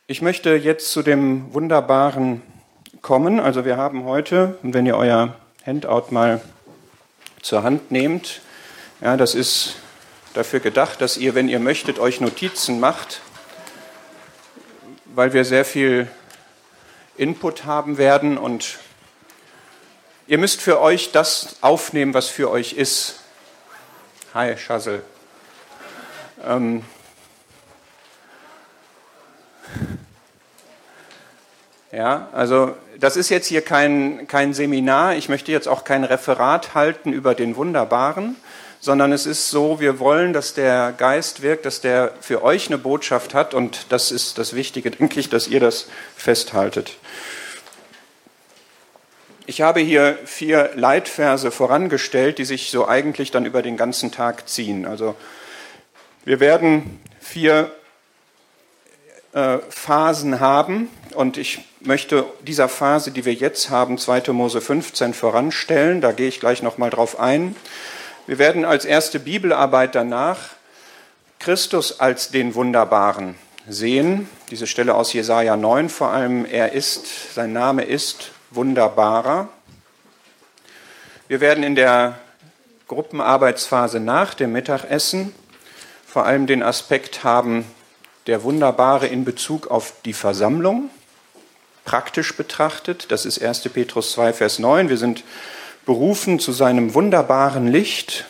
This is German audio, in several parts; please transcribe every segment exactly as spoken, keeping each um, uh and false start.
Ich möchte jetzt zu dem Wunderbaren kommen. Also wir haben heute, und wenn ihr euer Handout mal zur Hand nehmt, ja, das ist dafür gedacht, dass ihr, wenn ihr möchtet, euch Notizen macht, weil wir sehr viel Input haben werden und ihr müsst für euch das aufnehmen, was für euch ist. Hi, Schassel. Ähm, Ja, also das ist jetzt hier kein, kein Seminar, ich möchte jetzt auch kein Referat halten über den Wunderbaren, sondern es ist so, wir wollen, dass der Geist wirkt, dass der für euch eine Botschaft hat und das ist das Wichtige, denke ich, dass ihr das festhaltet. Ich habe hier vier Leitverse vorangestellt, die sich so eigentlich dann über den ganzen Tag ziehen. Also wir werden vier äh, Phasen haben und ich möchte dieser Phase, die wir jetzt haben, zweiter Mose fünfzehn, voranstellen. Da gehe ich gleich nochmal drauf ein. Wir werden als erste Bibelarbeit danach Christus als den Wunderbaren sehen. Diese Stelle aus Jesaja neun vor allem. Er ist, sein Name ist Wunderbarer. Wir werden in der Gruppenarbeitsphase nach dem Mittagessen vor allem den Aspekt haben, der Wunderbare in Bezug auf die Versammlung, praktisch betrachtet. Das ist erster Petrus zwei, Vers neun. Wir sind berufen zu seinem wunderbaren Licht.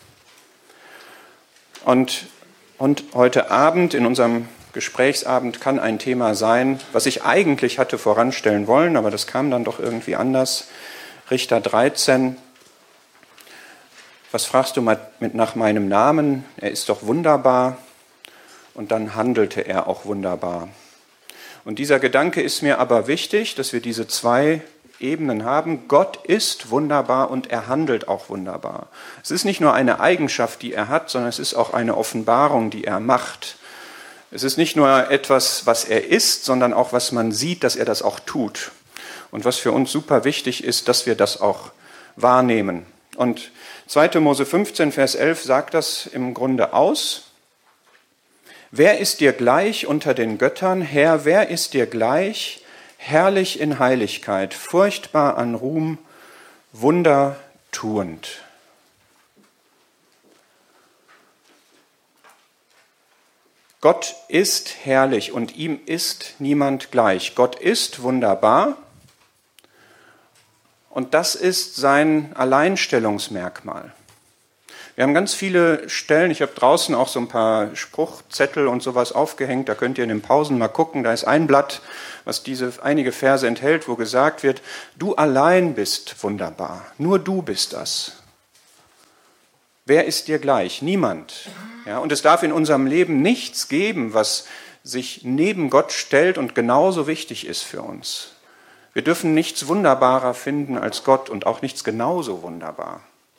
Und, und heute Abend, in unserem Gesprächsabend, kann ein Thema sein, was ich eigentlich hatte voranstellen wollen, aber das kam dann doch irgendwie anders. Richter dreizehn. Was fragst du mit nach meinem Namen? Er ist doch wunderbar. Und dann handelte er auch wunderbar. Und dieser Gedanke ist mir aber wichtig, dass wir diese zwei Ebenen haben. Gott ist wunderbar und er handelt auch wunderbar. Es ist nicht nur eine Eigenschaft, die er hat, sondern es ist auch eine Offenbarung, die er macht. Es ist nicht nur etwas, was er ist, sondern auch, was man sieht, dass er das auch tut. Und was für uns super wichtig ist, dass wir das auch wahrnehmen. Und zweiter Mose fünfzehn, Vers elf sagt das im Grunde aus. Wer ist dir gleich unter den Göttern, Herr, wer ist dir gleich, herrlich in Heiligkeit, furchtbar an Ruhm, wundertuend. Gott ist herrlich und ihm ist niemand gleich. Gott ist wunderbar und das ist sein Alleinstellungsmerkmal. Wir haben ganz viele Stellen, ich habe draußen auch so ein paar Spruchzettel und sowas aufgehängt, da könnt ihr in den Pausen mal gucken, da ist ein Blatt, was diese einige Verse enthält, wo gesagt wird, du allein bist wunderbar, nur du bist das. Wer ist dir gleich? Niemand. Ja, und es darf in unserem Leben nichts geben, was sich neben Gott stellt und genauso wichtig ist für uns. Wir dürfen nichts wunderbarer finden als Gott und auch nichts genauso wunderbar.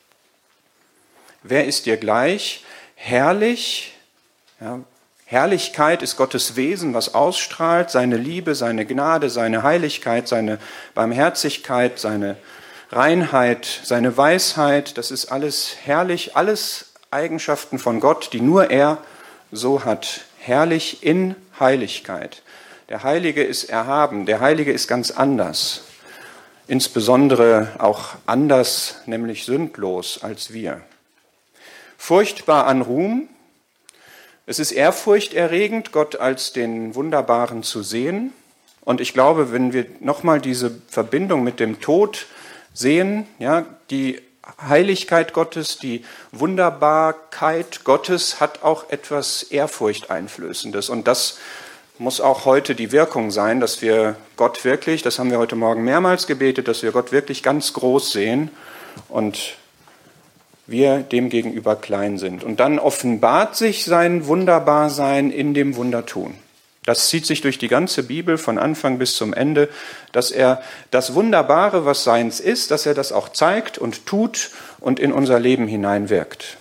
Wer ist dir gleich? Herrlich. Ja, Herrlichkeit ist Gottes Wesen, was ausstrahlt, seine Liebe, seine Gnade, seine Heiligkeit, seine Barmherzigkeit, seine Reinheit, seine Weisheit. Das ist alles herrlich, alles Eigenschaften von Gott, die nur er so hat. Herrlich in Heiligkeit. Der Heilige ist erhaben, der Heilige ist ganz anders. Insbesondere auch anders, nämlich sündlos als wir. Furchtbar an Ruhm. Es ist ehrfurchterregend, Gott als den Wunderbaren zu sehen. Und ich glaube, wenn wir nochmal diese Verbindung mit dem Tod sehen, ja, die Heiligkeit Gottes, die Wunderbarkeit Gottes hat auch etwas Ehrfurchteinflößendes. Und das muss auch heute die Wirkung sein, dass wir Gott wirklich, das haben wir heute Morgen mehrmals gebetet, dass wir Gott wirklich ganz groß sehen und wir dem gegenüber klein sind. Und dann offenbart sich sein Wunderbarsein in dem Wundertun. Das zieht sich durch die ganze Bibel von Anfang bis zum Ende, dass er das Wunderbare, was seins ist, dass er das auch zeigt und tut und in unser Leben hineinwirkt.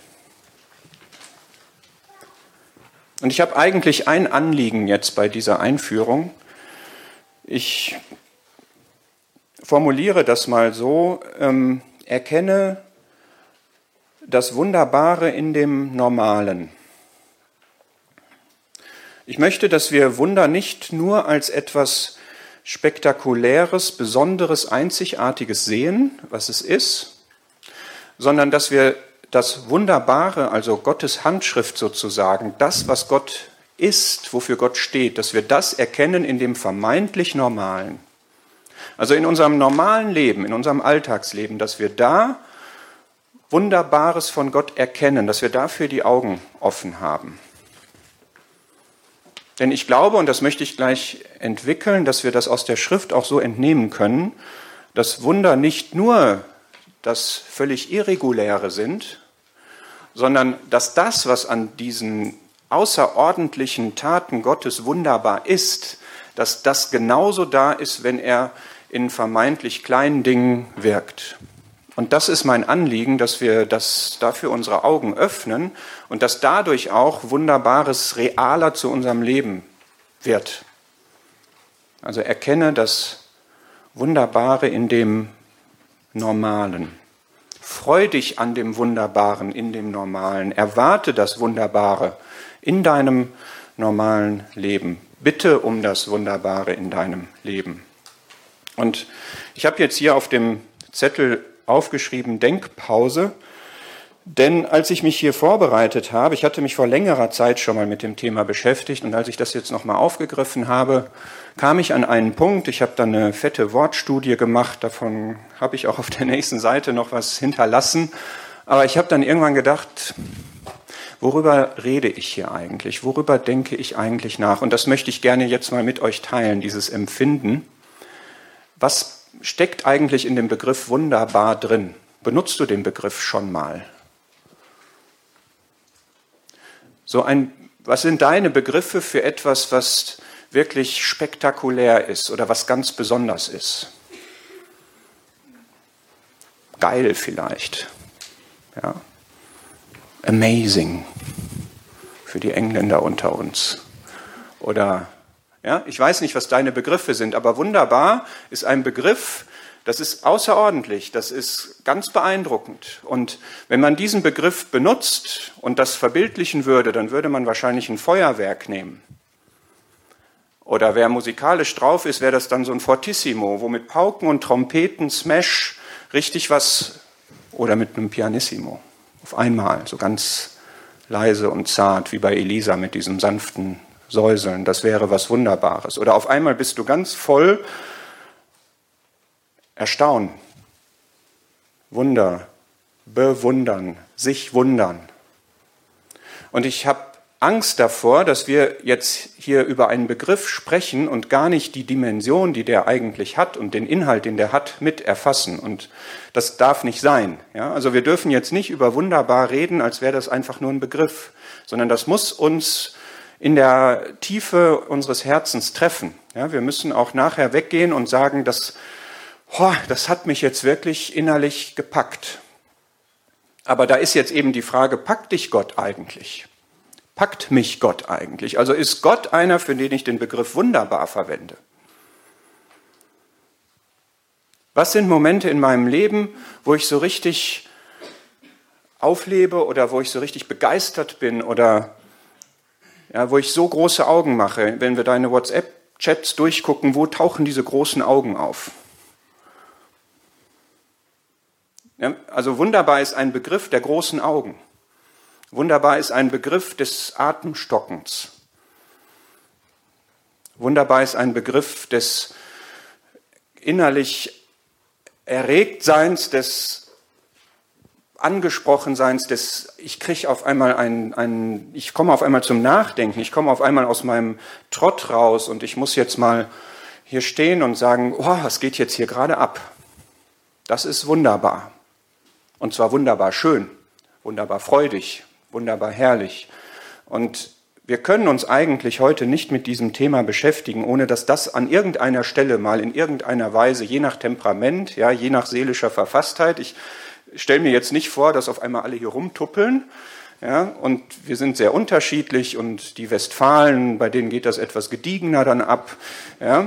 Und ich habe eigentlich ein Anliegen jetzt bei dieser Einführung. Ich formuliere das mal so, ähm, erkenne das Wunderbare in dem Normalen. Ich möchte, dass wir Wunder nicht nur als etwas Spektakuläres, Besonderes, Einzigartiges sehen, was es ist, sondern dass wir das Wunderbare, also Gottes Handschrift sozusagen, das, was Gott ist, wofür Gott steht, dass wir das erkennen in dem vermeintlich Normalen. Also in unserem normalen Leben, in unserem Alltagsleben, dass wir da Wunderbares von Gott erkennen, dass wir dafür die Augen offen haben. Denn ich glaube, und das möchte ich gleich entwickeln, dass wir das aus der Schrift auch so entnehmen können, dass Wunder nicht nur das völlig Irreguläre sind, sondern dass das, was an diesen außerordentlichen Taten Gottes wunderbar ist, dass das genauso da ist, wenn er in vermeintlich kleinen Dingen wirkt. Und das ist mein Anliegen, dass wir das dafür unsere Augen öffnen und dass dadurch auch Wunderbares realer zu unserem Leben wird. Also erkenne das Wunderbare in dem Normalen. Freu dich an dem Wunderbaren in dem Normalen. Erwarte das Wunderbare in deinem normalen Leben. Bitte um das Wunderbare in deinem Leben. Und ich habe jetzt hier auf dem Zettel aufgeschrieben Denkpause, denn als ich mich hier vorbereitet habe, ich hatte mich vor längerer Zeit schon mal mit dem Thema beschäftigt und als ich das jetzt nochmal aufgegriffen habe, kam ich an einen Punkt, ich habe dann eine fette Wortstudie gemacht, davon habe ich auch auf der nächsten Seite noch was hinterlassen, aber ich habe dann irgendwann gedacht, worüber rede ich hier eigentlich, worüber denke ich eigentlich nach? Und das möchte ich gerne jetzt mal mit euch teilen, dieses Empfinden. Was steckt eigentlich in dem Begriff wunderbar drin? Benutzt du den Begriff schon mal? So ein, was sind deine Begriffe für etwas, was wirklich spektakulär ist oder was ganz besonders ist? Geil vielleicht. Ja. Amazing für die Engländer unter uns. Oder ja, ich weiß nicht, was deine Begriffe sind, aber wunderbar ist ein Begriff, das ist außerordentlich, das ist ganz beeindruckend. Und wenn man diesen Begriff benutzt und das verbildlichen würde, dann würde man wahrscheinlich ein Feuerwerk nehmen. Oder wer musikalisch drauf ist, wäre das dann so ein Fortissimo, wo mit Pauken und Trompeten, Smash, richtig was, oder mit einem Pianissimo, auf einmal, so ganz leise und zart, wie bei Elisa mit diesem sanften Säuseln, das wäre was Wunderbares. Oder auf einmal bist du ganz voll Erstaunen, Wunder, bewundern, sich wundern. Und ich habe Angst davor, dass wir jetzt hier über einen Begriff sprechen und gar nicht die Dimension, die der eigentlich hat und den Inhalt, den der hat, mit erfassen. Und das darf nicht sein. Ja? Also wir dürfen jetzt nicht über wunderbar reden, als wäre das einfach nur ein Begriff, sondern das muss uns in der Tiefe unseres Herzens treffen. Ja? Wir müssen auch nachher weggehen und sagen, dass Oh, das hat mich jetzt wirklich innerlich gepackt. Aber da ist jetzt eben die Frage, packt dich Gott eigentlich? Packt mich Gott eigentlich? Also ist Gott einer, für den ich den Begriff wunderbar verwende? Was sind Momente in meinem Leben, wo ich so richtig auflebe oder wo ich so richtig begeistert bin oder ja, wo ich so große Augen mache? Wenn wir deine WhatsApp-Chats durchgucken, wo tauchen diese großen Augen auf? Ja, also wunderbar ist ein Begriff der großen Augen. Wunderbar ist ein Begriff des Atemstockens. Wunderbar ist ein Begriff des innerlich Erregtseins, des Angesprochenseins, des ich kriege auf einmal ein, ein, ich komme auf einmal zum Nachdenken, ich komme auf einmal aus meinem Trott raus und ich muss jetzt mal hier stehen und sagen, oh, was geht jetzt hier gerade ab? Das ist wunderbar. Und zwar wunderbar schön, wunderbar freudig, wunderbar herrlich. Und wir können uns eigentlich heute nicht mit diesem Thema beschäftigen, ohne dass das an irgendeiner Stelle mal in irgendeiner Weise, je nach Temperament, ja, je nach seelischer Verfasstheit, ich stelle mir jetzt nicht vor, dass auf einmal alle hier rumtuppeln, ja, und wir sind sehr unterschiedlich und die Westfalen, bei denen geht das etwas gediegener dann ab, ja.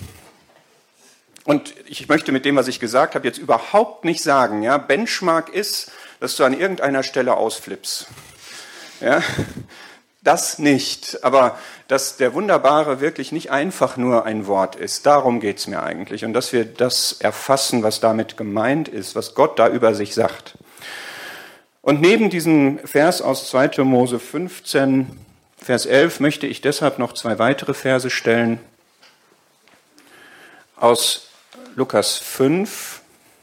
Und ich möchte mit dem, was ich gesagt habe, jetzt überhaupt nicht sagen, ja, Benchmark ist, dass du an irgendeiner Stelle ausflippst. Ja, das nicht. Aber dass der Wunderbare wirklich nicht einfach nur ein Wort ist. Darum geht es mir eigentlich. Und dass wir das erfassen, was damit gemeint ist, was Gott da über sich sagt. Und neben diesem Vers aus zweiter Mose fünfzehn, Vers elf, möchte ich deshalb noch zwei weitere Verse stellen. Aus Lukas fünf.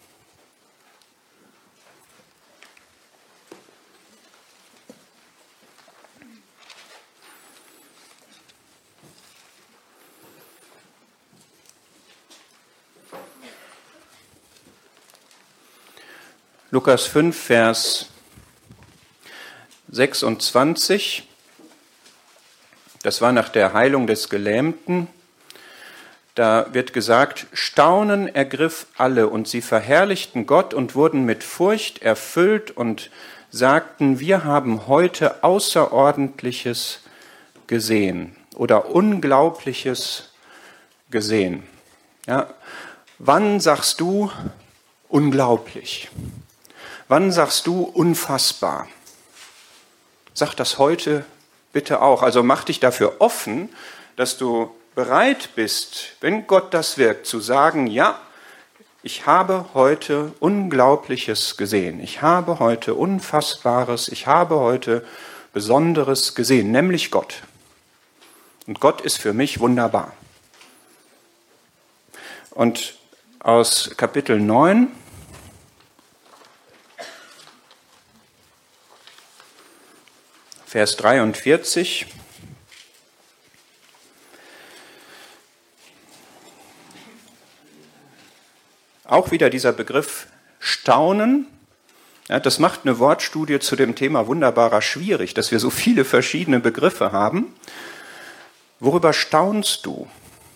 Lukas fünf, Vers sechsundzwanzig. Das war nach der Heilung des Gelähmten. Da wird gesagt, Staunen ergriff alle und sie verherrlichten Gott und wurden mit Furcht erfüllt und sagten, wir haben heute Außerordentliches gesehen oder Unglaubliches gesehen. Ja, wann sagst du unglaublich? Wann sagst du unfassbar? Sag das heute bitte auch. Also mach dich dafür offen, dass du bereit bist, wenn Gott das wirkt, zu sagen, ja, ich habe heute Unglaubliches gesehen. Ich habe heute Unfassbares, ich habe heute Besonderes gesehen, nämlich Gott. Und Gott ist für mich wunderbar. Und aus Kapitel neun, Vers dreiundvierzig. Auch wieder dieser Begriff Staunen. Ja, das macht eine Wortstudie zu dem Thema Wunderbarer schwierig, dass wir so viele verschiedene Begriffe haben. Worüber staunst du?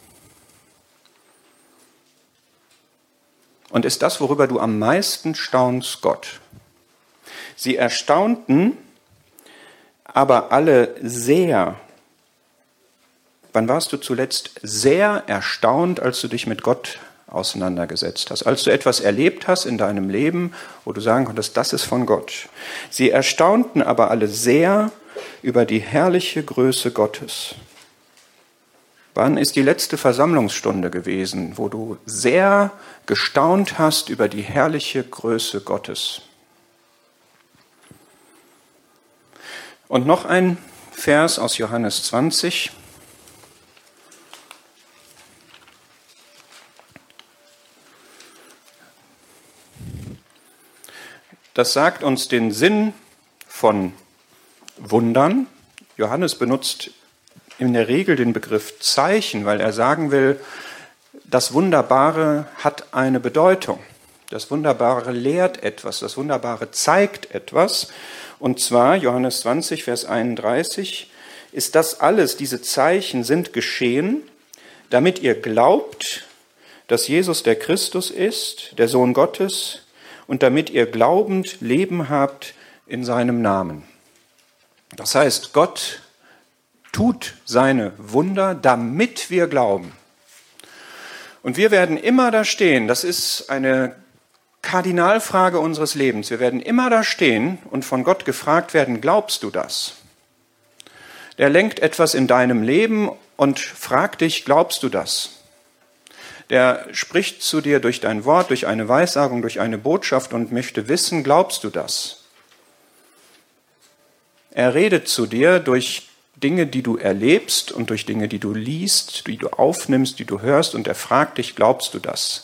Und ist das, worüber du am meisten staunst, Gott? Sie erstaunten aber alle sehr. Wann warst du zuletzt sehr erstaunt, als du dich mit Gott auseinandergesetzt hast? Als du etwas erlebt hast in deinem Leben, wo du sagen konntest, das ist von Gott. Sie erstaunten aber alle sehr über die herrliche Größe Gottes. Wann ist die letzte Versammlungsstunde gewesen, wo du sehr gestaunt hast über die herrliche Größe Gottes? Und noch ein Vers aus Johannes zwanzig. Das sagt uns den Sinn von Wundern. Johannes benutzt in der Regel den Begriff Zeichen, weil er sagen will, das Wunderbare hat eine Bedeutung. Das Wunderbare lehrt etwas, das Wunderbare zeigt etwas. Und zwar, Johannes zwanzig, Vers einunddreißig, ist das alles, diese Zeichen sind geschehen, damit ihr glaubt, dass Jesus der Christus ist, der Sohn Gottes, und damit ihr glaubend Leben habt in seinem Namen. Das heißt, Gott tut seine Wunder, damit wir glauben. Und wir werden immer da stehen, das ist eine Kardinalfrage unseres Lebens. Wir werden immer da stehen und von Gott gefragt werden, glaubst du das? Der lenkt etwas in deinem Leben und fragt dich, glaubst du das? Der spricht zu dir durch dein Wort, durch eine Weissagung, durch eine Botschaft und möchte wissen, glaubst du das? Er redet zu dir durch Dinge, die du erlebst und durch Dinge, die du liest, die du aufnimmst, die du hörst und er fragt dich, glaubst du das?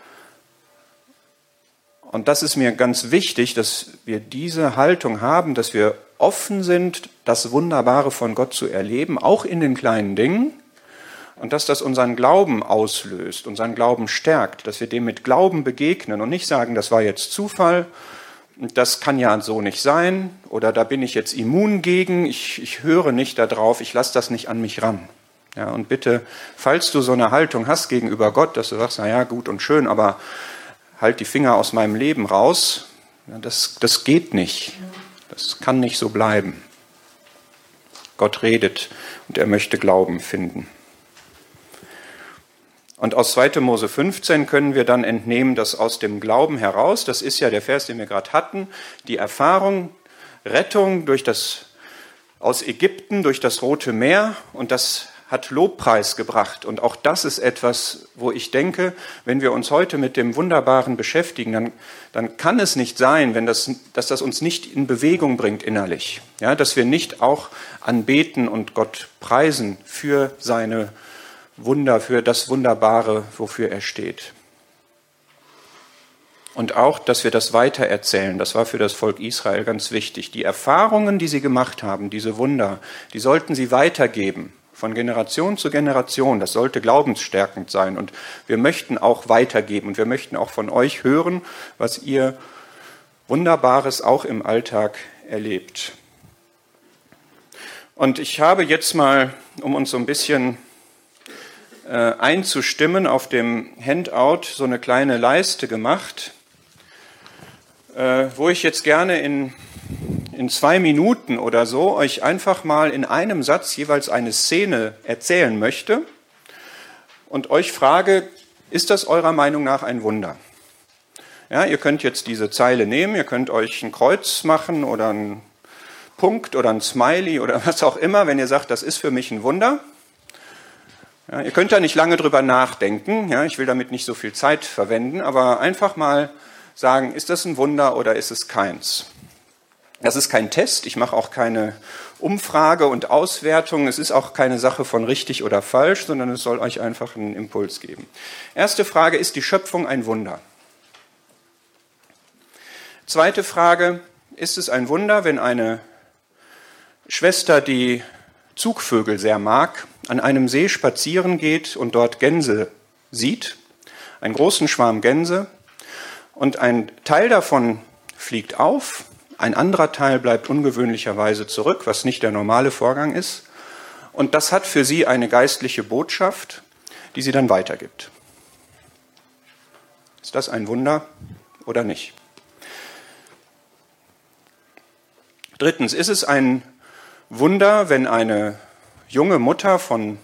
Und das ist mir ganz wichtig, dass wir diese Haltung haben, dass wir offen sind, das Wunderbare von Gott zu erleben, auch in den kleinen Dingen. Und dass das unseren Glauben auslöst, unseren Glauben stärkt, dass wir dem mit Glauben begegnen und nicht sagen, das war jetzt Zufall, das kann ja so nicht sein oder da bin ich jetzt immun gegen, ich, ich höre nicht darauf, ich lasse das nicht an mich ran. Ja, und bitte, falls du so eine Haltung hast gegenüber Gott, dass du sagst, na ja, gut und schön, aber halt die Finger aus meinem Leben raus, ja, das, das geht nicht, das kann nicht so bleiben. Gott redet und er möchte Glauben finden. Und aus zweiter Mose fünfzehn können wir dann entnehmen, dass aus dem Glauben heraus, das ist ja der Vers, den wir gerade hatten, die Erfahrung, Rettung durch das aus Ägypten durch das Rote Meer und das hat Lobpreis gebracht. Und auch das ist etwas, wo ich denke, wenn wir uns heute mit dem Wunderbaren beschäftigen, dann, dann kann es nicht sein, wenn das, dass das uns nicht in Bewegung bringt innerlich. Ja, dass wir nicht auch anbeten und Gott preisen für seine Wunder, für das Wunderbare, wofür er steht. Und auch, dass wir das weitererzählen, das war für das Volk Israel ganz wichtig. Die Erfahrungen, die sie gemacht haben, diese Wunder, die sollten sie weitergeben. Von Generation zu Generation, das sollte glaubensstärkend sein. Und wir möchten auch weitergeben und wir möchten auch von euch hören, was ihr Wunderbares auch im Alltag erlebt. Und ich habe jetzt mal, um uns so ein bisschen äh, einzustimmen, auf dem Handout so eine kleine Leiste gemacht, äh, wo ich jetzt gerne in in zwei Minuten oder so euch einfach mal in einem Satz jeweils eine Szene erzählen möchte und euch frage, ist das eurer Meinung nach ein Wunder? Ja, ihr könnt jetzt diese Zeile nehmen, ihr könnt euch ein Kreuz machen oder einen Punkt oder ein Smiley oder was auch immer, wenn ihr sagt, das ist für mich ein Wunder. Ja, ihr könnt da nicht lange drüber nachdenken, ja, ich will damit nicht so viel Zeit verwenden, aber einfach mal sagen, ist das ein Wunder oder ist es keins? Das ist kein Test, ich mache auch keine Umfrage und Auswertung, es ist auch keine Sache von richtig oder falsch, sondern es soll euch einfach einen Impuls geben. Erste Frage, ist die Schöpfung ein Wunder? Zweite Frage, ist es ein Wunder, wenn eine Schwester, die Zugvögel sehr mag, an einem See spazieren geht und dort Gänse sieht, einen großen Schwarm Gänse, und ein Teil davon fliegt auf, ein anderer Teil bleibt ungewöhnlicherweise zurück, was nicht der normale Vorgang ist. Und das hat für sie eine geistliche Botschaft, die sie dann weitergibt. Ist das ein Wunder oder nicht? Drittens, ist es ein Wunder, wenn eine junge Mutter von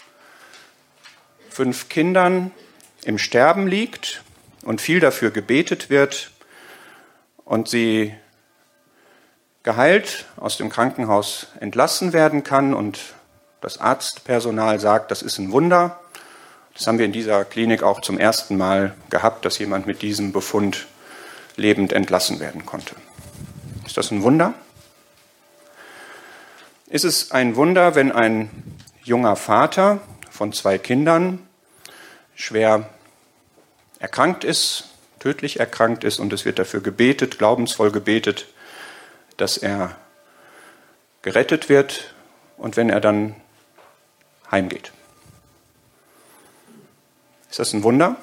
fünf Kindern im Sterben liegt und viel dafür gebetet wird und sie geheilt aus dem Krankenhaus entlassen werden kann und das Arztpersonal sagt, das ist ein Wunder. Das haben wir in dieser Klinik auch zum ersten Mal gehabt, dass jemand mit diesem Befund lebend entlassen werden konnte. Ist das ein Wunder? Ist es ein Wunder, wenn ein junger Vater von zwei Kindern schwer erkrankt ist, tödlich erkrankt ist und es wird dafür gebetet, glaubensvoll gebetet, dass er gerettet wird und wenn er dann heimgeht? Ist das ein Wunder?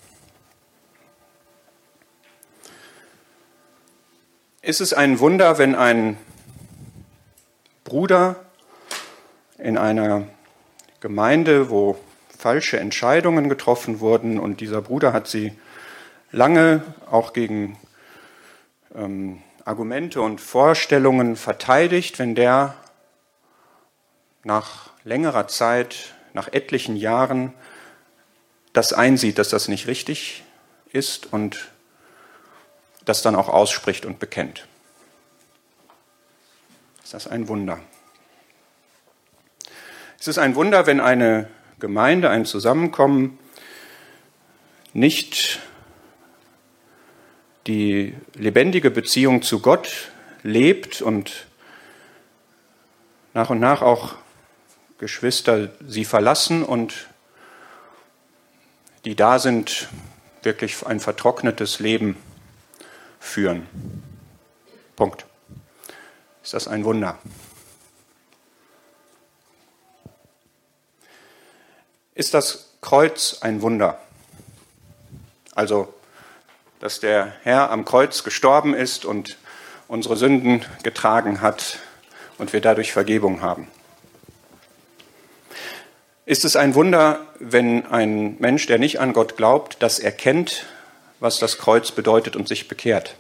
Ist es ein Wunder, wenn ein Bruder in einer Gemeinde, wo falsche Entscheidungen getroffen wurden und dieser Bruder hat sie lange auch gegen ähm, Argumente und Vorstellungen verteidigt, wenn der nach längerer Zeit, nach etlichen Jahren das einsieht, dass das nicht richtig ist und das dann auch ausspricht und bekennt? Ist das ein Wunder? Ist es ein Wunder, wenn eine Gemeinde, ein Zusammenkommen nicht die lebendige Beziehung zu Gott lebt und nach und nach auch Geschwister sie verlassen und die da sind, wirklich ein vertrocknetes Leben führen? Punkt. Ist das ein Wunder? Ist das Kreuz ein Wunder? Also, dass der Herr am Kreuz gestorben ist und unsere Sünden getragen hat und wir dadurch Vergebung haben. Ist es ein Wunder, wenn ein Mensch, der nicht an Gott glaubt, das erkennt, was das Kreuz bedeutet und sich bekehrt?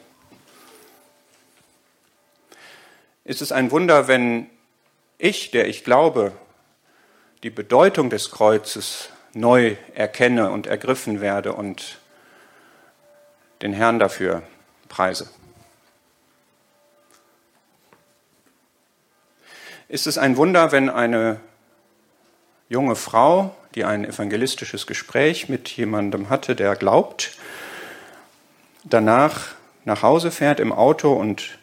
Ist es ein Wunder, wenn ich, der ich glaube, die Bedeutung des Kreuzes neu erkenne und ergriffen werde und den Herrn dafür preise? Ist es ein Wunder, wenn eine junge Frau, die ein evangelistisches Gespräch mit jemandem hatte, der glaubt, danach nach Hause fährt im Auto und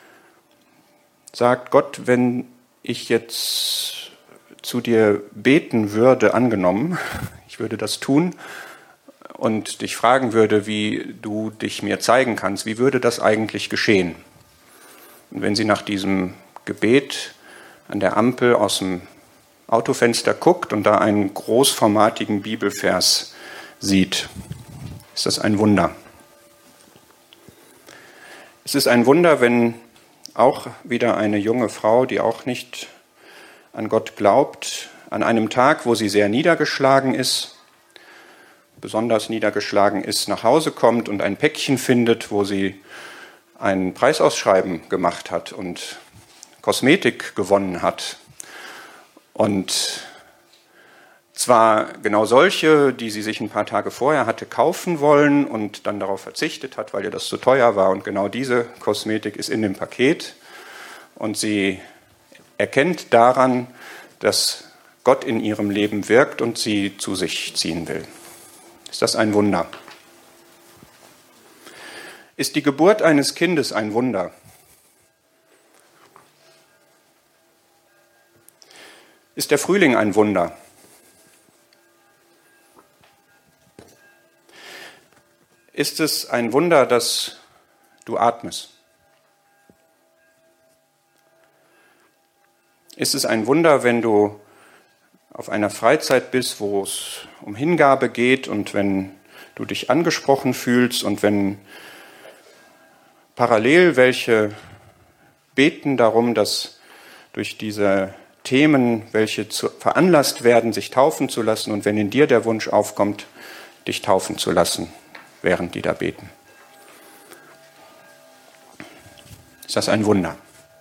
sagt, Gott, wenn ich jetzt zu dir beten würde, angenommen, ich würde das tun und dich fragen würde, wie du dich mir zeigen kannst, wie würde das eigentlich geschehen? Und wenn sie nach diesem Gebet an der Ampel aus dem Autofenster guckt und da einen großformatigen Bibelvers sieht, ist das ein Wunder. Es ist ein Wunder, wenn auch wieder eine junge Frau, die auch nicht an Gott glaubt, an einem Tag, wo sie sehr niedergeschlagen ist, besonders niedergeschlagen ist, nach Hause kommt und ein Päckchen findet, wo sie ein Preisausschreiben gemacht hat und Kosmetik gewonnen hat. Und zwar genau solche, die sie sich ein paar Tage vorher hatte kaufen wollen und dann darauf verzichtet hat, weil ihr das zu teuer war. Und genau diese Kosmetik ist in dem Paket. Und sie erkennt daran, dass Gott in ihrem Leben wirkt und sie zu sich ziehen will. Ist das ein Wunder? Ist die Geburt eines Kindes ein Wunder? Ist der Frühling ein Wunder? Ist es ein Wunder, dass du atmest? Ist es ein Wunder, wenn du auf einer Freizeit bist, wo es um Hingabe geht und wenn du dich angesprochen fühlst und wenn parallel welche beten darum, dass durch diese Themen, welche zu, veranlasst werden, sich taufen zu lassen und wenn in dir der Wunsch aufkommt, dich taufen zu lassen, während die da beten. Ist das ein Wunder?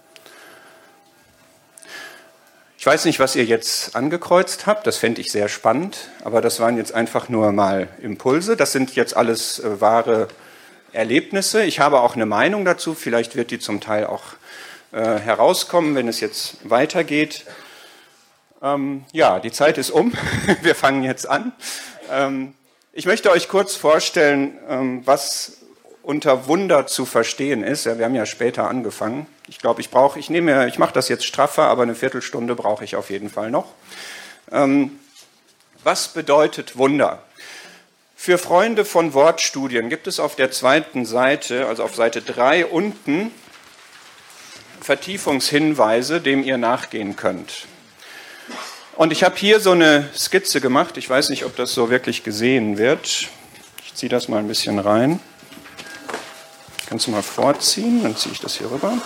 Ich weiß nicht, was ihr jetzt angekreuzt habt, das fände ich sehr spannend, aber das waren jetzt einfach nur mal Impulse. Das sind jetzt alles äh, wahre Erlebnisse. Ich habe auch eine Meinung dazu, vielleicht wird die zum Teil auch äh, herauskommen, wenn es jetzt weitergeht. Ähm, ja, die Zeit ist um, wir fangen jetzt an. Ähm, ich möchte euch kurz vorstellen, ähm, was unter Wunder zu verstehen ist. Ja, wir haben ja später angefangen. Ich glaube, ich brauche, ich nehme, ich mache das jetzt straffer, aber eine Viertelstunde brauche ich auf jeden Fall noch. Ähm, was bedeutet Wunder? Für Freunde von Wortstudien gibt es auf der zweiten Seite, also auf Seite drei unten, Vertiefungshinweise, dem ihr nachgehen könnt. Und ich habe hier so eine Skizze gemacht. Ich weiß nicht, ob das so wirklich gesehen wird. Ich ziehe das mal ein bisschen rein. Kannst du mal vorziehen, dann ziehe ich das hier rüber.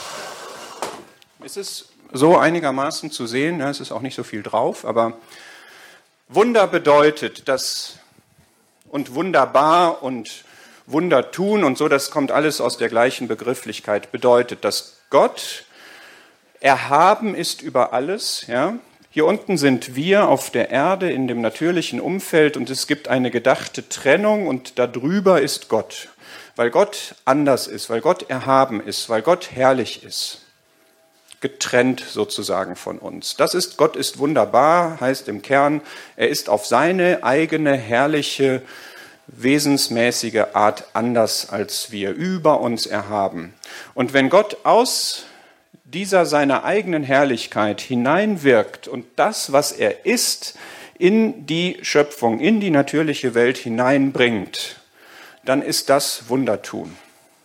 Es ist so einigermaßen zu sehen, ja, es ist auch nicht so viel drauf, aber Wunder bedeutet, dass und wunderbar und Wunder tun und so, das kommt alles aus der gleichen Begrifflichkeit, bedeutet, dass Gott erhaben ist über alles. Ja? Hier unten sind wir auf der Erde in dem natürlichen Umfeld und es gibt eine gedachte Trennung und darüber ist Gott. Weil Gott anders ist, weil Gott erhaben ist, weil Gott herrlich ist. Getrennt sozusagen von uns. Das ist, Gott ist wunderbar, heißt im Kern, er ist auf seine eigene herrliche, wesensmäßige Art anders als wir, über uns erhaben. Und wenn Gott aus dieser seiner eigenen Herrlichkeit hineinwirkt und das, was er ist, in die Schöpfung, in die natürliche Welt hineinbringt, dann ist das Wundertun.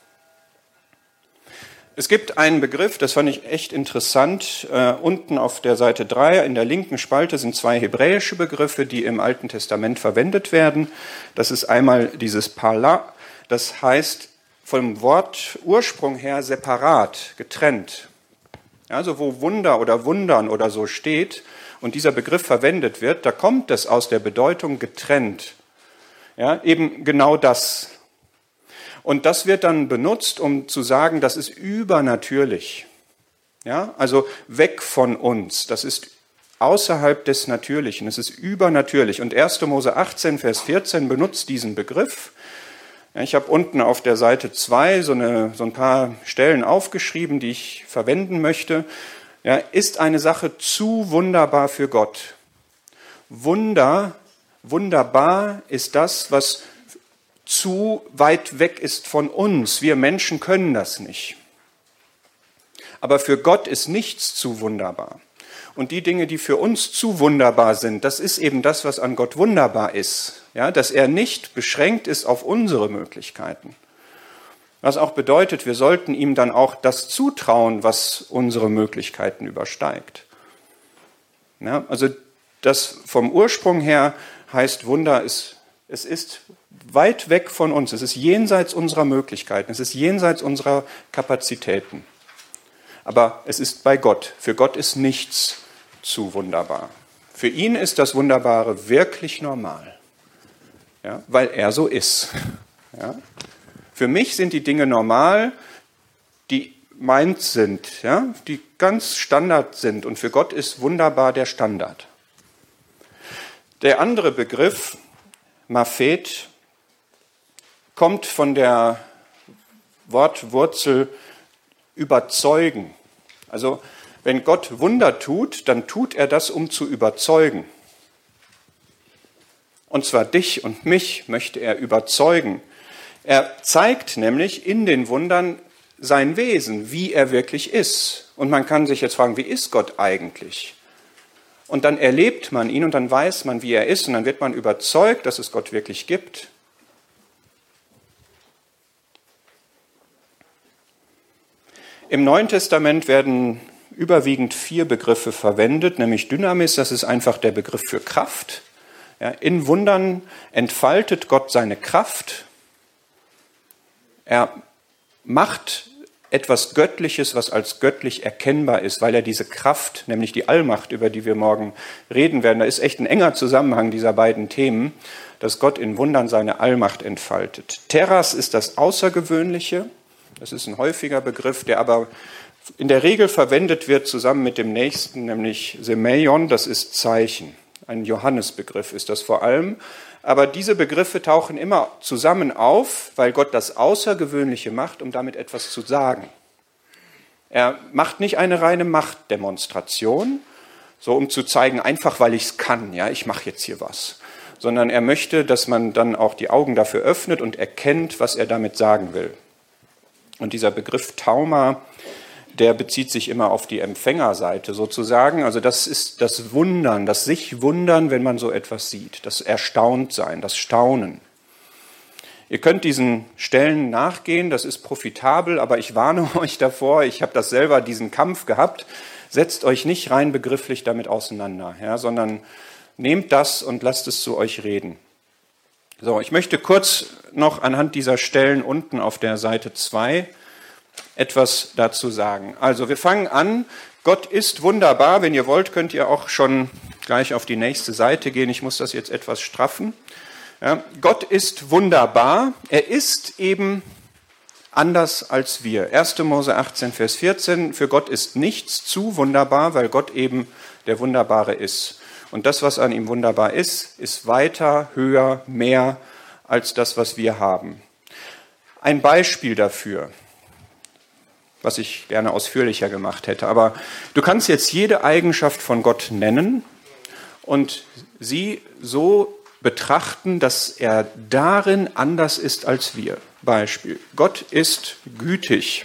Es gibt einen Begriff, das fand ich echt interessant, äh, unten auf der Seite drei in der linken Spalte sind zwei hebräische Begriffe, die im Alten Testament verwendet werden. Das ist einmal dieses Parla, das heißt vom Wort Ursprung her separat, getrennt. Also wo Wunder oder Wundern oder so steht und dieser Begriff verwendet wird, da kommt es aus der Bedeutung getrennt. Ja, eben genau das. Und das wird dann benutzt, um zu sagen, das ist übernatürlich. Ja, also weg von uns. Das ist außerhalb des Natürlichen. Es ist übernatürlich. Und erster Mose achtzehn, Vers vierzehn benutzt diesen Begriff. Ja, ich habe unten auf der Seite zwei so, eine, so ein paar Stellen aufgeschrieben, die ich verwenden möchte. ja, ist eine Sache zu wunderbar für Gott. Wunder, wunderbar ist das, was zu weit weg ist von uns. Wir Menschen können das nicht. Aber für Gott ist nichts zu wunderbar. Und die Dinge, die für uns zu wunderbar sind, das ist eben das, was an Gott wunderbar ist. Ja, dass er nicht beschränkt ist auf unsere Möglichkeiten. Was auch bedeutet, wir sollten ihm dann auch das zutrauen, was unsere Möglichkeiten übersteigt. Ja, also das vom Ursprung her heißt Wunder, ist, es ist weit weg von uns, es ist jenseits unserer Möglichkeiten, es ist jenseits unserer Kapazitäten. Aber es ist bei Gott. Für Gott ist nichts zu wunderbar. Für ihn ist das Wunderbare wirklich normal, ja, weil er so ist. Ja. Für mich sind die Dinge normal, die meins sind, ja, die ganz Standard sind. Und für Gott ist wunderbar der Standard. Der andere Begriff, Maphet, kommt von der Wortwurzel überzeugen. Also wenn Gott Wunder tut, dann tut er das, um zu überzeugen. Und zwar dich und mich möchte er überzeugen. Er zeigt nämlich in den Wundern sein Wesen, wie er wirklich ist. Und man kann sich jetzt fragen, wie ist Gott eigentlich? Und dann erlebt man ihn und dann weiß man, wie er ist. Und dann wird man überzeugt, dass es Gott wirklich gibt. Im Neuen Testament werden überwiegend vier Begriffe verwendet, nämlich Dynamis, das ist einfach der Begriff für Kraft. Ja, in Wundern entfaltet Gott seine Kraft. Er macht etwas Göttliches, was als göttlich erkennbar ist, weil er diese Kraft, nämlich die Allmacht, über die wir morgen reden werden, da ist echt ein enger Zusammenhang dieser beiden Themen, dass Gott in Wundern seine Allmacht entfaltet. Teras ist das Außergewöhnliche, das ist ein häufiger Begriff, der aber in der Regel verwendet wird zusammen mit dem nächsten, nämlich Semeion, das ist Zeichen. Ein Johannesbegriff ist das vor allem. Aber diese Begriffe tauchen immer zusammen auf, weil Gott das Außergewöhnliche macht, um damit etwas zu sagen. Er macht nicht eine reine Machtdemonstration, so um zu zeigen, einfach weil ich es kann, ja, ich mache jetzt hier was. Sondern er möchte, dass man dann auch die Augen dafür öffnet und erkennt, was er damit sagen will. Und dieser Begriff Tauma, der bezieht sich immer auf die Empfängerseite sozusagen. Also das ist das Wundern, das sich wundern, wenn man so etwas sieht. Das Erstauntsein, das Staunen. Ihr könnt diesen Stellen nachgehen, das ist profitabel, aber ich warne euch davor, ich habe das selber, diesen Kampf gehabt. Setzt euch nicht rein begrifflich damit auseinander, ja, sondern nehmt das und lasst es zu euch reden. So, ich möchte kurz noch anhand dieser Stellen unten auf der Seite zwei etwas dazu sagen. Also wir fangen an, Gott ist wunderbar. Wenn ihr wollt, könnt ihr auch schon gleich auf die nächste Seite gehen. Ich muss das jetzt etwas straffen. Ja, Gott ist wunderbar. Er ist eben anders als wir. erster Mose achtzehn, Vers vierzehn. Für Gott ist nichts zu wunderbar, weil Gott eben der Wunderbare ist. Und das, was an ihm wunderbar ist, ist weiter, höher, mehr als das, was wir haben. Ein Beispiel dafür, was ich gerne ausführlicher gemacht hätte. Aber du kannst jetzt jede Eigenschaft von Gott nennen und sie so betrachten, dass er darin anders ist als wir. Beispiel: Gott ist gütig.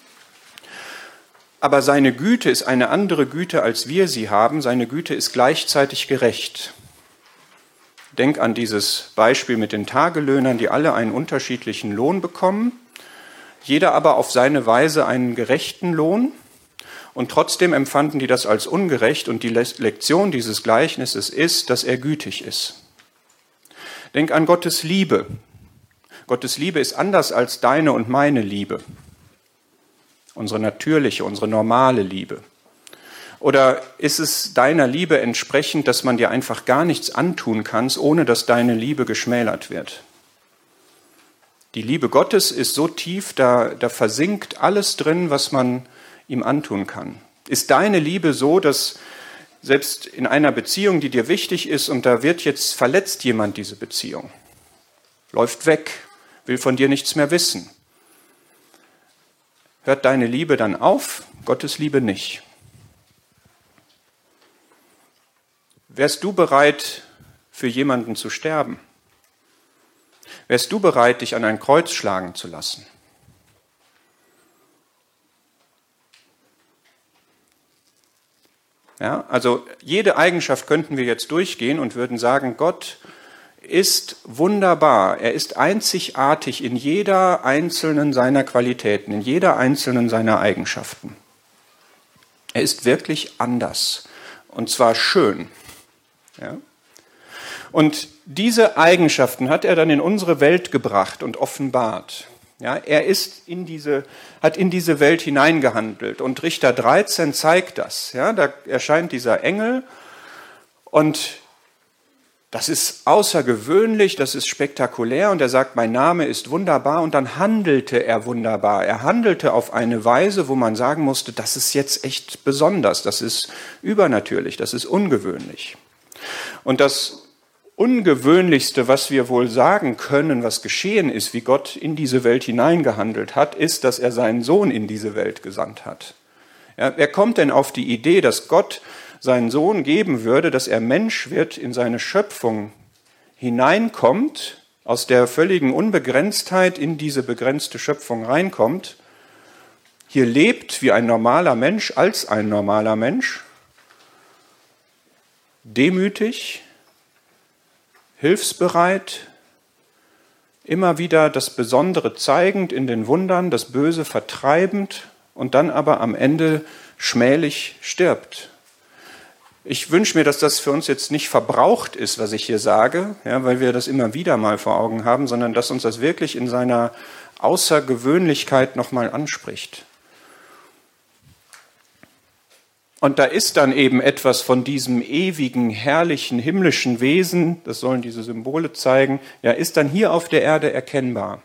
Aber seine Güte ist eine andere Güte, als wir sie haben. Seine Güte ist gleichzeitig gerecht. Denk an dieses Beispiel mit den Tagelöhnern, die alle einen unterschiedlichen Lohn bekommen. Jeder aber auf seine Weise einen gerechten Lohn. Und trotzdem empfanden die das als ungerecht. Und die Lektion dieses Gleichnisses ist, dass er gütig ist. Denk an Gottes Liebe. Gottes Liebe ist anders als deine und meine Liebe. Unsere natürliche, unsere normale Liebe. Oder ist es deiner Liebe entsprechend, dass man dir einfach gar nichts antun kannst, ohne dass deine Liebe geschmälert wird? Die Liebe Gottes ist so tief, da, da versinkt alles drin, was man ihm antun kann. Ist deine Liebe so, dass selbst in einer Beziehung, die dir wichtig ist, und da wird jetzt verletzt jemand diese Beziehung, läuft weg, will von dir nichts mehr wissen, hört deine Liebe dann auf? Gottes Liebe nicht. Wärst du bereit, für jemanden zu sterben? Wärst du bereit, dich an ein Kreuz schlagen zu lassen? Ja, also jede Eigenschaft könnten wir jetzt durchgehen und würden sagen, Gott ist wunderbar. Er ist einzigartig in jeder einzelnen seiner Qualitäten, in jeder einzelnen seiner Eigenschaften. Er ist wirklich anders und zwar schön. Ja? Und diese Eigenschaften hat er dann in unsere Welt gebracht und offenbart. Ja, er ist in diese, hat in diese Welt hineingehandelt. Und Richter dreizehn zeigt das. Ja, da erscheint dieser Engel und das ist außergewöhnlich, das ist spektakulär und er sagt, mein Name ist wunderbar und dann handelte er wunderbar. Er handelte auf eine Weise, wo man sagen musste, das ist jetzt echt besonders, das ist übernatürlich, das ist ungewöhnlich. Und das Ungewöhnlichste, was wir wohl sagen können, was geschehen ist, wie Gott in diese Welt hineingehandelt hat, ist, dass er seinen Sohn in diese Welt gesandt hat. Ja, wer kommt denn auf die Idee, dass Gott seinen Sohn geben würde, dass er Mensch wird, in seine Schöpfung hineinkommt, aus der völligen Unbegrenztheit in diese begrenzte Schöpfung reinkommt, hier lebt wie ein normaler Mensch, als ein normaler Mensch, demütig, hilfsbereit, immer wieder das Besondere zeigend in den Wundern, das Böse vertreibend und dann aber am Ende schmählich stirbt. Ich wünsche mir, dass das für uns jetzt nicht verbraucht ist, was ich hier sage, ja, weil wir das immer wieder mal vor Augen haben, sondern dass uns das wirklich in seiner Außergewöhnlichkeit nochmal anspricht. Und da ist dann eben etwas von diesem ewigen, herrlichen, himmlischen Wesen, das sollen diese Symbole zeigen, ja, ist dann hier auf der Erde erkennbar.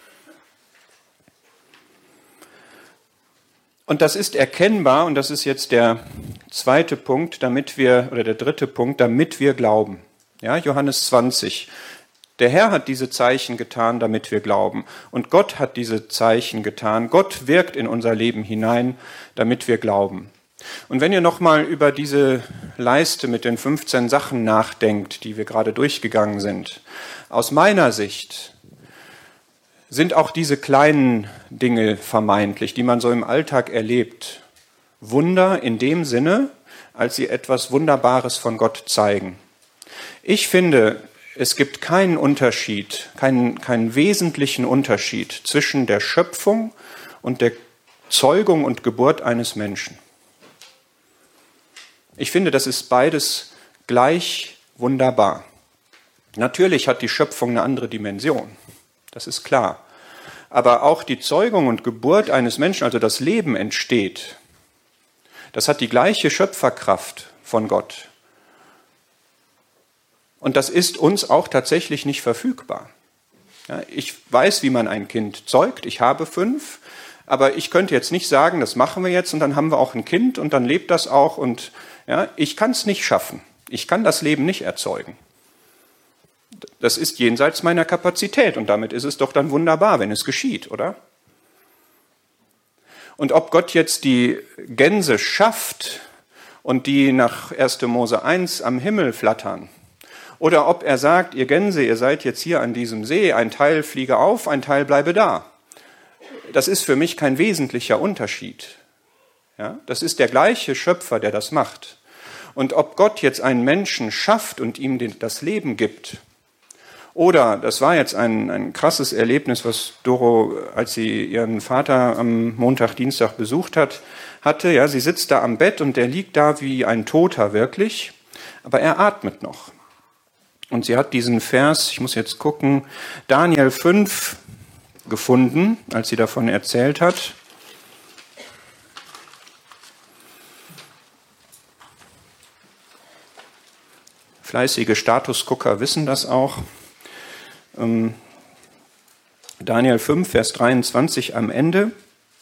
Und das ist erkennbar, und das ist jetzt der zweite Punkt, damit wir, oder der dritte Punkt, damit wir glauben. Ja, Johannes zwanzig. Der Herr hat diese Zeichen getan, damit wir glauben. Und Gott hat diese Zeichen getan. Gott wirkt in unser Leben hinein, damit wir glauben. Und wenn ihr nochmal über diese Leiste mit den fünfzehn Sachen nachdenkt, die wir gerade durchgegangen sind, aus meiner Sicht sind auch diese kleinen Dinge vermeintlich, die man so im Alltag erlebt, Wunder in dem Sinne, als sie etwas Wunderbares von Gott zeigen. Ich finde, es gibt keinen Unterschied, keinen, keinen wesentlichen Unterschied zwischen der Schöpfung und der Zeugung und Geburt eines Menschen. Ich finde, das ist beides gleich wunderbar. Natürlich hat die Schöpfung eine andere Dimension, das ist klar. Aber auch die Zeugung und Geburt eines Menschen, also das Leben entsteht, das hat die gleiche Schöpferkraft von Gott. Und das ist uns auch tatsächlich nicht verfügbar. Ja, ich weiß, wie man ein Kind zeugt, ich habe fünf, aber ich könnte jetzt nicht sagen, das machen wir jetzt und dann haben wir auch ein Kind und dann lebt das auch und ja, ich kann es nicht schaffen. Ich kann das Leben nicht erzeugen. Das ist jenseits meiner Kapazität und damit ist es doch dann wunderbar, wenn es geschieht, oder? Und ob Gott jetzt die Gänse schafft und die nach erster Mose eins am Himmel flattern, oder ob er sagt, ihr Gänse, ihr seid jetzt hier an diesem See, ein Teil fliege auf, ein Teil bleibe da. Das ist für mich kein wesentlicher Unterschied. Ja, das ist der gleiche Schöpfer, der das macht. Und ob Gott jetzt einen Menschen schafft und ihm das Leben gibt, oder, das war jetzt ein, ein krasses Erlebnis, was Doro, als sie ihren Vater am Montag, Dienstag besucht hat, hatte. Ja, sie sitzt da am Bett und der liegt da wie ein Toter wirklich, aber er atmet noch. Und sie hat diesen Vers, ich muss jetzt gucken, Daniel fünf gefunden, als sie davon erzählt hat. Fleißige Statusgucker wissen das auch. Ähm, Daniel fünf, Vers dreiundzwanzig am Ende.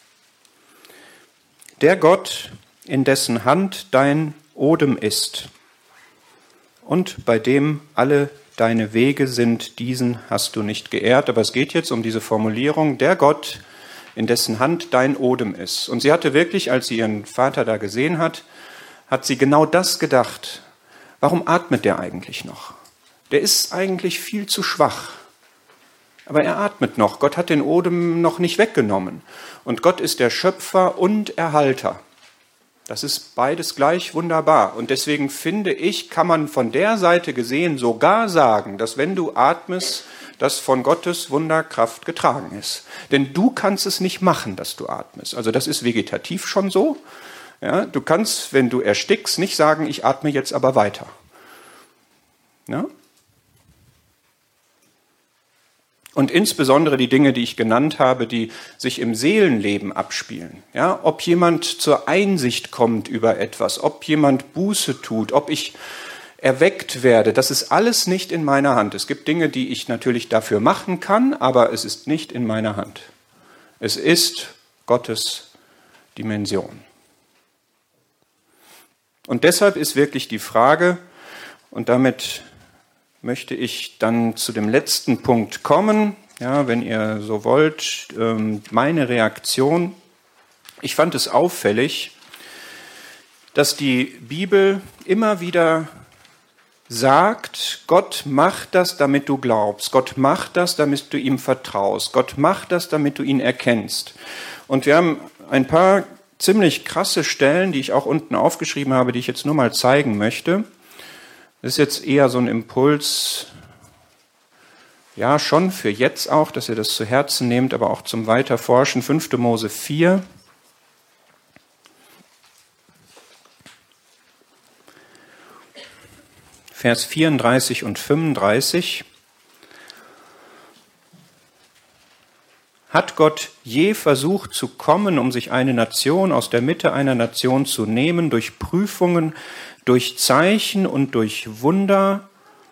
Der Gott, in dessen Hand dein Odem ist und bei dem alle deine Wege sind, diesen hast du nicht geehrt. Aber es geht jetzt um diese Formulierung, der Gott, in dessen Hand dein Odem ist. Und sie hatte wirklich, als sie ihren Vater da gesehen hat, hat sie genau das gedacht, Warum atmet der eigentlich noch? Der ist eigentlich viel zu schwach. Aber er atmet noch. Gott hat den Odem noch nicht weggenommen. Und Gott ist der Schöpfer und Erhalter. Das ist beides gleich wunderbar. Und deswegen finde ich, kann man von der Seite gesehen sogar sagen, dass wenn du atmest, das von Gottes Wunderkraft getragen ist. Denn du kannst es nicht machen, dass du atmest. Also das ist vegetativ schon so. Ja, du kannst, wenn du erstickst, nicht sagen, ich atme jetzt aber weiter. Ja? Und insbesondere die Dinge, die ich genannt habe, die sich im Seelenleben abspielen. Ja, ob jemand zur Einsicht kommt über etwas, ob jemand Buße tut, ob ich erweckt werde, das ist alles nicht in meiner Hand. Es gibt Dinge, die ich natürlich dafür machen kann, aber es ist nicht in meiner Hand. Es ist Gottes Dimension. Und deshalb ist wirklich die Frage, und damit möchte ich dann zu dem letzten Punkt kommen, ja, wenn ihr so wollt, meine Reaktion. Ich fand es auffällig, dass die Bibel immer wieder sagt, Gott macht das, damit du glaubst. Gott macht das, damit du ihm vertraust. Gott macht das, damit du ihn erkennst. Und wir haben ein paar ziemlich krasse Stellen, die ich auch unten aufgeschrieben habe, die ich jetzt nur mal zeigen möchte. Das ist jetzt eher so ein Impuls, ja, schon für jetzt auch, dass ihr das zu Herzen nehmt, aber auch zum Weiterforschen. fünfte Mose vier. Vers vierunddreißig und fünfunddreißig. Hat Gott je versucht zu kommen, um sich eine Nation aus der Mitte einer Nation zu nehmen, durch Prüfungen, durch Zeichen und durch Wunder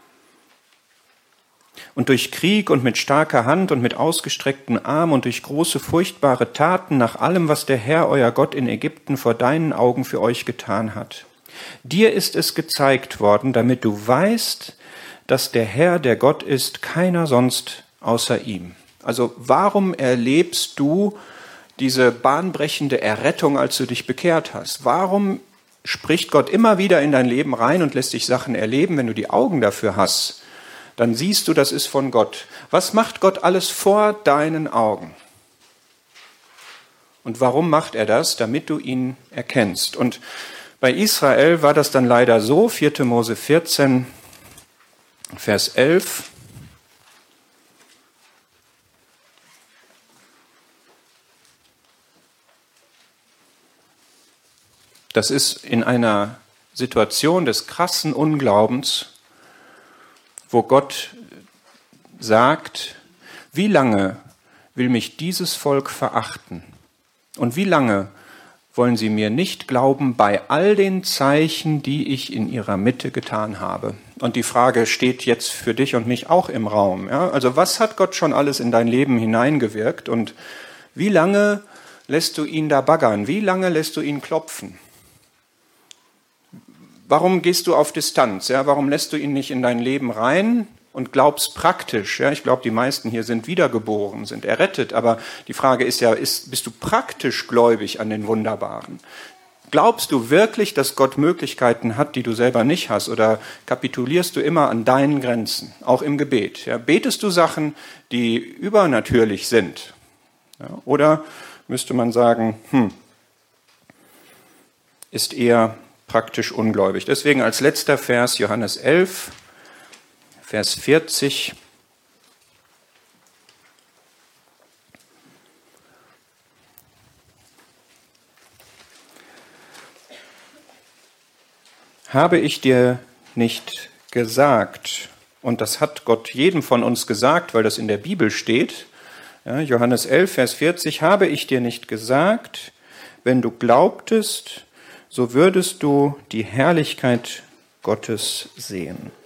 und durch Krieg und mit starker Hand und mit ausgestreckten Arm und durch große furchtbare Taten nach allem, was der Herr, euer Gott in Ägypten vor deinen Augen für euch getan hat? Dir ist es gezeigt worden, damit du weißt, dass der Herr, der Gott ist, keiner sonst außer ihm. Also warum erlebst du diese bahnbrechende Errettung, als du dich bekehrt hast? Warum spricht Gott immer wieder in dein Leben rein und lässt dich Sachen erleben? Wenn du die Augen dafür hast, dann siehst du, das ist von Gott. Was macht Gott alles vor deinen Augen? Und warum macht er das? Damit du ihn erkennst. Und bei Israel war das dann leider so, vierte Mose vierzehn, Vers elf. Das ist in einer Situation des krassen Unglaubens, wo Gott sagt, wie lange will mich dieses Volk verachten? Und wie lange wollen sie mir nicht glauben bei all den Zeichen, die ich in ihrer Mitte getan habe? Und die Frage steht jetzt für dich und mich auch im Raum. Ja? Also was hat Gott schon alles in dein Leben hineingewirkt? Und wie lange lässt du ihn da baggern? Wie lange lässt du ihn klopfen? Warum gehst du auf Distanz? Ja, warum lässt du ihn nicht in dein Leben rein und glaubst praktisch? Ja, ich glaube, die meisten hier sind wiedergeboren, sind errettet. Aber die Frage ist ja, ist, bist du praktisch gläubig an den Wunderbaren? Glaubst du wirklich, dass Gott Möglichkeiten hat, die du selber nicht hast? Oder kapitulierst du immer an deinen Grenzen, auch im Gebet? Ja, betest du Sachen, die übernatürlich sind? Ja, oder müsste man sagen, hm, ist eher praktisch ungläubig. Deswegen als letzter Vers Johannes elf, Vers vierzig. Habe ich dir nicht gesagt, und das hat Gott jedem von uns gesagt, weil das in der Bibel steht, ja, Johannes elf, Vers vierzig, habe ich dir nicht gesagt, wenn du glaubtest, so würdest du die Herrlichkeit Gottes sehen.